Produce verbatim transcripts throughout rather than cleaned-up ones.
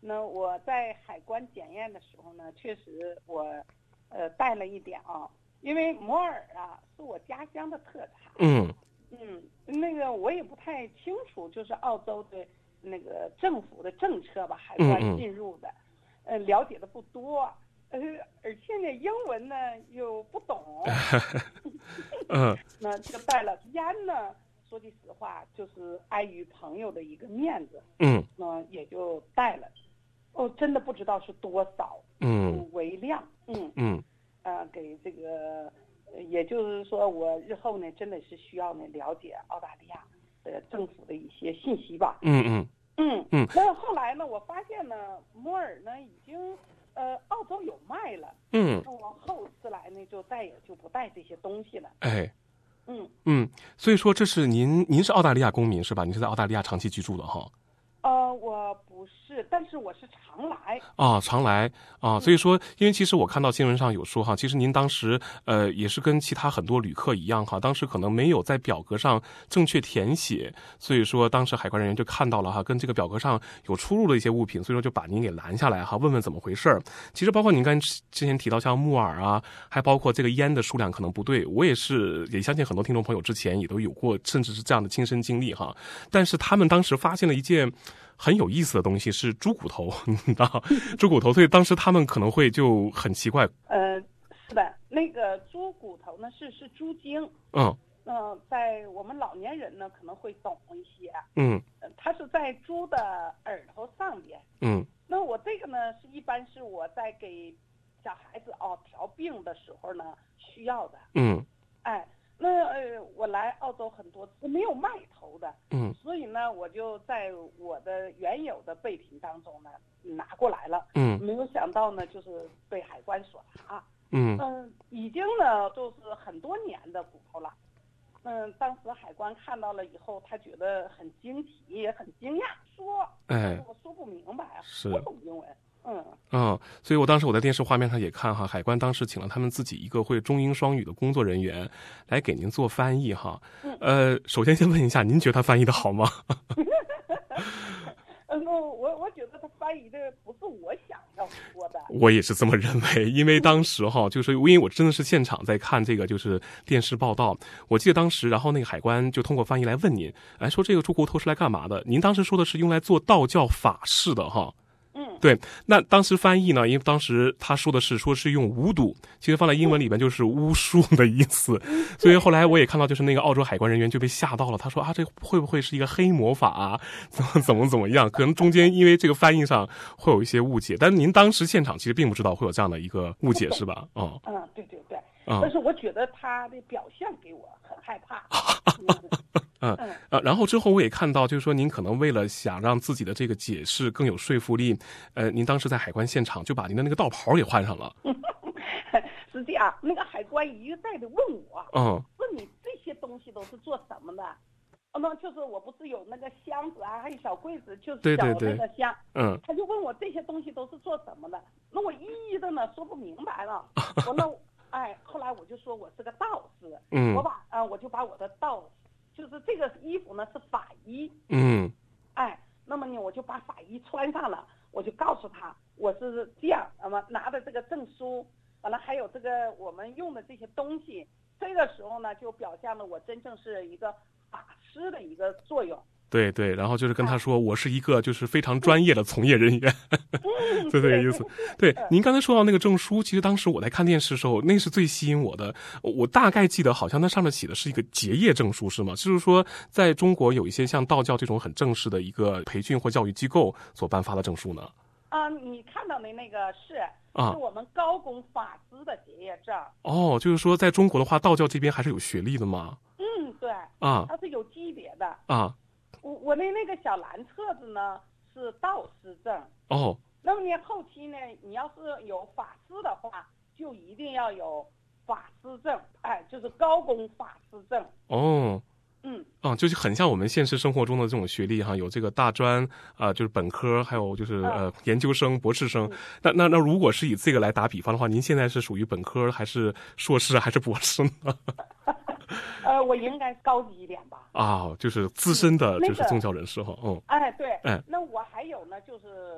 那我在海关检验的时候呢，确实我呃带了一点啊，因为摩尔啊是我家乡的特产。 嗯嗯，那个我也不太清楚，就是澳洲的那个政府的政策吧，海关进入的，嗯嗯呃，了解的不多，呃，而且呢，英文呢又不懂， 嗯， 那就带了烟呢。说句实话，就是碍于朋友的一个面子， 嗯， 那也就带了。哦，真的不知道是多少， 嗯， 为量，嗯嗯， 呃，给这个。也就是说，我日后呢，真的是需要呢了解澳大利亚的政府的一些信息吧。 嗯嗯嗯嗯。 那后来呢，我发现呢，摩尔呢已经呃澳洲有卖了。 嗯。 那我后次来呢，就再也就不带这些东西了。 哎。 嗯嗯，所以说这是您您是澳大利亚公民是吧？您是在澳大利亚长期居住的哈？ 呃，我不是，但是我是常来啊，常来啊，所以说，因为其实我看到新闻上有说哈，其实您当时呃也是跟其他很多旅客一样哈，当时可能没有在表格上正确填写，所以说当时海关人员就看到了哈，跟这个表格上有出入的一些物品，所以说就把您给拦下来哈，问问怎么回事儿。其实包括您刚才之前提到像木耳啊，还包括这个烟的数量可能不对，我也是也相信很多听众朋友之前也都有过，甚至是这样的亲身经历哈。但是他们当时发现了一件很有意思的东西，是猪骨头，你知道，猪骨头，所以当时他们可能会就很奇怪。 呃，是的，那个猪骨头呢是是猪精。 嗯。 嗯、呃，在我们老年人呢可能会懂一些。 嗯。 呃、它是在猪的耳朵上边。 嗯。 那我这个呢是一般是我在给小孩子哦调病的时候呢需要的。 嗯。 哎。那呃，我来澳洲很多次没有卖头的， 嗯， 所以呢，我就在我的原有的备品当中呢拿过来了， 嗯， 没有想到呢，就是被海关所查， 嗯嗯、呃，已经呢就是很多年的骨头了，嗯、呃，当时海关看到了以后，他觉得很惊奇，也很惊讶，说， 哎， 我说不明白啊， 是， 我懂英文。嗯嗯，所以我当时我在电视画面上也看哈，海关当时请了他们自己一个会中英双语的工作人员来给您做翻译哈。 嗯、 呃，首先先问一下，您觉得他翻译的好吗？ 嗯，我我觉得他翻译的不是我想要说的。 我也是这么认为，因为当时哈，就是因为我真的是现场在看这个就是电视报道，我记得当时，然后那个海关就通过翻译来问您，哎，说这个猪骨头是来干嘛的？您当时说的是用来做道教法事的哈。对，那当时翻译呢，因为当时他说的是说是用巫毒，其实放在英文里面就是巫术的意思，所以后来我也看到就是那个澳洲海关人员就被吓到了，他说啊，这会不会是一个黑魔法啊？怎么怎么怎么样？可能中间因为这个翻译上会有一些误解，但您当时现场其实并不知道会有这样的一个误解是吧？哦， 嗯，对对对， 嗯、 但是我觉得他的表现给我很害怕。 嗯呃，然后之后我也看到，就是说您可能为了想让自己的这个解释更有说服力，呃，您当时在海关现场就把您的那个道袍给换上了。 是这样，那个海关一再的问我， 嗯， 说你这些东西都是做什么的？哦，那就是我不是有那个箱子啊，还有小柜子，就是小那个箱。 嗯， 他就问我这些东西都是做什么的？那我一一的呢说不明白了。我那哎，后来我就说我是个道士。 嗯， 我把啊、呃，我就把我的道。就是这个衣服呢是法衣， 嗯， 哎，那么呢我就把法衣穿上了，我就告诉他我是这样，那么拿的这个证书，完了还有这个我们用的这些东西，这个时候呢就表现了我真正是一个法师的一个作用。 对对，然后就是跟他说，我是一个就是非常专业的从业人员，就这个意思。对，您刚才说到那个证书，其实当时我在看电视的时候，那是最吸引我的。我大概记得好像那上面写的是一个结业证书，是吗？就是说，在中国有一些像道教这种很正式的一个培训或教育机构所颁发的证书呢。 啊，你看到的那个是啊， 是我们高公法师的结业证。 哦，就是说在中国的话，道教这边还是有学历的吗？ 嗯，对。 啊， 它是有级别的。 啊。 我我的那个小蓝册子呢是道师证哦， 那么你后期呢，你要是有法师的话，就一定要有法师证，哎，就是高公法师证。 哦， 嗯， 啊，就是很像我们现实生活中的这种学历哈，有这个大专啊、呃，就是本科，还有就是呃研究生、博士生。嗯、那那那如果是以这个来打比方的话，您现在是属于本科还是硕士还是博士呢？ 呃，我应该高级一点吧。 啊，就是资深的，就是宗教人士哈，嗯。 哎，对， 哎， 那我还有呢，就是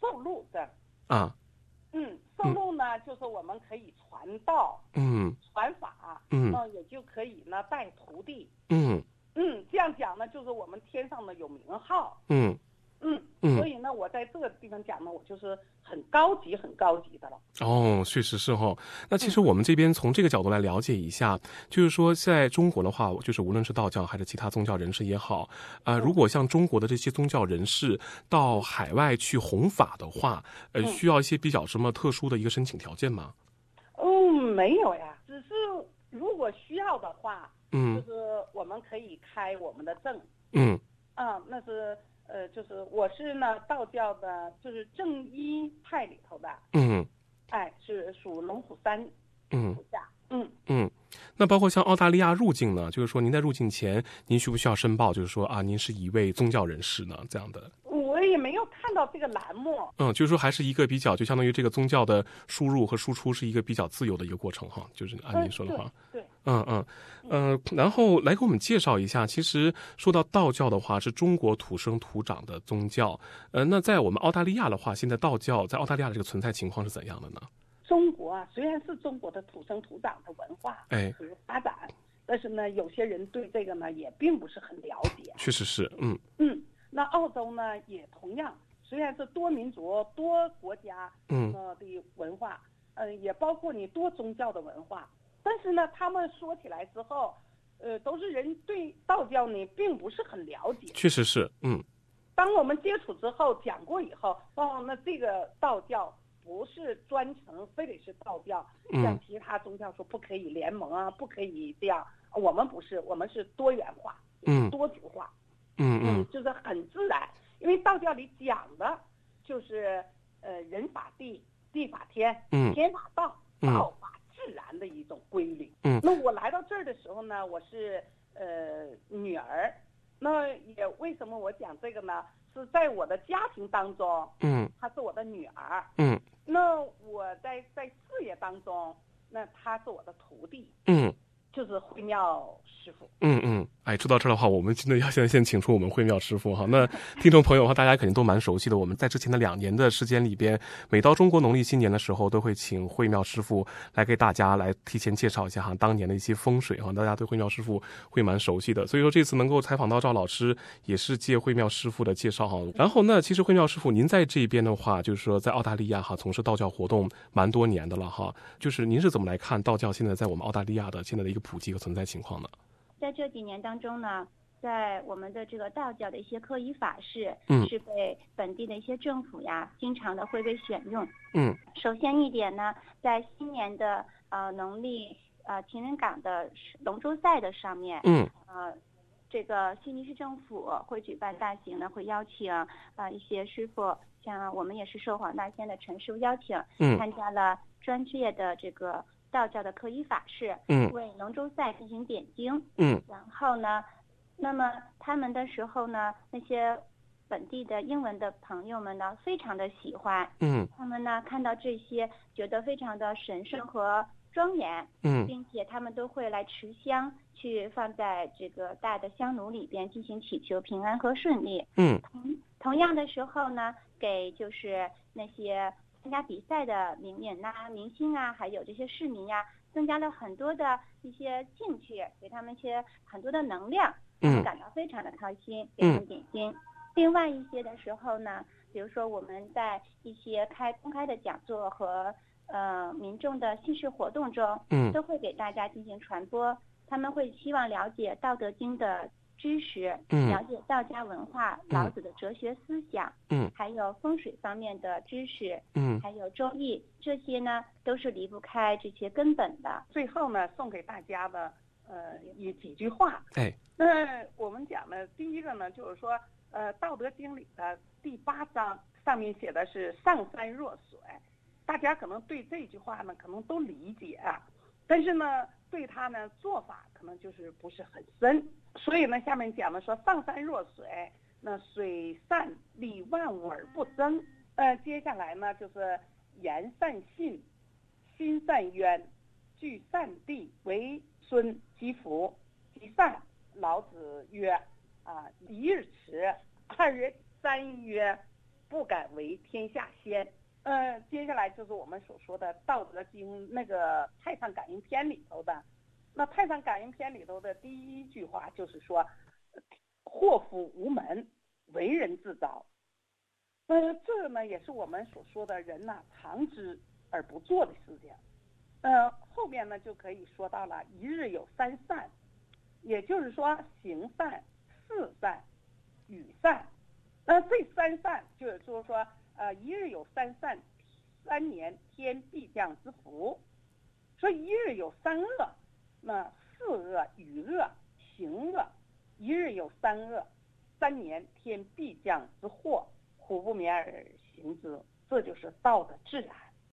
受禄证啊。 嗯，受禄呢、嗯、就是我们可以传道， 嗯， 传法， 嗯， 那也就可以呢带徒弟。 嗯嗯，这样讲呢，就是我们天上呢有名号。 嗯嗯嗯， 所以呢，我在这个地方讲呢，我就是很高级、很高级的了。 哦，确实是哈。那其实我们这边从这个角度来了解一下，嗯、就是说在中国的话，就是无论是道教还是其他宗教人士也好，呃，如果像中国的这些宗教人士到海外去弘法的话，呃，需要一些比较什么特殊的一个申请条件吗？ 嗯，没有呀，只是如果需要的话， 嗯， 就是我们可以开我们的证。 嗯， 啊，那是。呃，就是我是呢道教的，就是正一派里头的， 嗯， 哎，是属龙虎山， 嗯， 嗯嗯，那包括像澳大利亚入境呢，就是说您在入境前，您需不需要申报，就是说啊，您是一位宗教人士呢？这样的， 我也没有看到这个栏目。 嗯，就是说还是一个比较，就相当于这个宗教的输入和输出是一个比较自由的一个过程哈，就是按您说的话。 嗯、对。对嗯嗯嗯、呃，然后来给我们介绍一下，其实说到道教的话，是中国土生土长的宗教。呃，那在我们澳大利亚的话，现在道教在澳大利亚的这个存在情况是怎样的呢？ 中国啊，虽然是中国的土生土长的文化哎和发展，但是呢，有些人对这个呢也并不是很了解。 确实是，嗯嗯，那澳洲呢也同样，虽然是多民族、多国家嗯呃的文化，嗯、呃，也包括你多宗教的文化。但是呢，他们说起来之后，呃，都是人对道教呢并不是很了解。 确实是，嗯。 当我们接触之后，讲过以后，哦，那这个道教不是专程非得是道教，像其他宗教说不可以联盟啊，不可以这样，我们不是，我们是多元化， 嗯， 多族化， 嗯嗯， 就是很自然，因为道教里讲的就是呃人法地，地法天， 嗯， 天法道，道法自然的一种规律。 嗯， 那我来到这儿的时候呢，我是呃女儿，那也为什么我讲这个呢？是在我的家庭当中， 嗯， 她是我的女儿， 嗯， 那我在在事业当中，那她是我的徒弟， 嗯， 就是慧妙师傅。 嗯嗯，哎，说到这儿的话，我们真的要先先请出我们慧妙师傅哈。那听众朋友的话，大家肯定都蛮熟悉的。我们在之前的两年的时间里边，每到中国农历新年的时候，都会请慧妙师傅来给大家来提前介绍一下哈当年的一些风水哈。大家对慧妙师傅会蛮熟悉的，所以说这次能够采访到赵老师，也是借慧妙师傅的介绍哈。然后呢，其实慧妙师傅您在这边的话，就是说在澳大利亚哈从事道教活动蛮多年的了哈。就是您是怎么来看道教现在在我们澳大利亚的现在的一个普及和存在情况呢？ 在这几年当中呢，在我们的这个道教的一些科仪法事， 嗯， 是被本地的一些政府呀，经常的会被选用。 嗯， 首先一点呢，在新年的呃农历呃情人港的龙舟赛的上面， 嗯， 呃，这个悉尼市政府会举办大型的，会邀请呃一些师傅，像我们也是受黄大仙的陈师傅邀请， 嗯， 参加了专业的这个道教的科仪法事， 嗯， 为龙舟赛进行点睛， 嗯， 然后呢，那么他们的时候呢，那些本地的英文的朋友们呢，非常的喜欢， 嗯， 他们呢看到这些，觉得非常的神圣和庄严， 嗯， 并且他们都会来持香，去放在这个大的香炉里边进行祈求平安和顺利， 嗯， 同同样的时候呢，给就是那些参加比赛的名人呐、明星啊，还有这些市民呀、啊，增加了很多的一些兴趣，给他们一些很多的能量，他们感到非常的开心，给他们点心。嗯、另外一些的时候呢，比如说我们在一些开公开的讲座和呃民众的信事活动中， 嗯， 都会给大家进行传播。他们会希望了解《道德经》的知识， 嗯， 了解道家文化、嗯、老子的哲学思想， 嗯， 还有风水方面的知识， 嗯， 还有周易，这些呢都是离不开这些根本的。 最后呢，送给大家的呃一几句话。 哎， 那我们讲呢，第一个呢就是说，呃，《道德经》里的第八章上面写的是上善若水，大家可能对这句话呢可能都理解啊，但是呢对他呢做法可能就是不是很深。所以呢，下面讲的说上善若水，那水善利万物而不争。呃，接下来呢就是言善信，心善渊，聚善地，为孙其福，其善。老子曰：啊，一日辞，二日三曰， 不敢为天下先。嗯、呃，接下来就是我们所说的《道德经》那个《太上感应篇》里头的。那《太上感应篇》里头的第一句话就是说：“祸福无门，为人自招。”呃，这呢也是我们所说的人呐、啊、常知而不做的事情。呃，后面呢就可以说到了一日有三善，也就是说行善、事善、语善。那这三善就是说，呃，一日有三善，三年天必降之福。说一日有三恶，那事恶、语恶、行恶，一日有三恶，三年天必降之祸，苦不免而行之。这就是道的自然。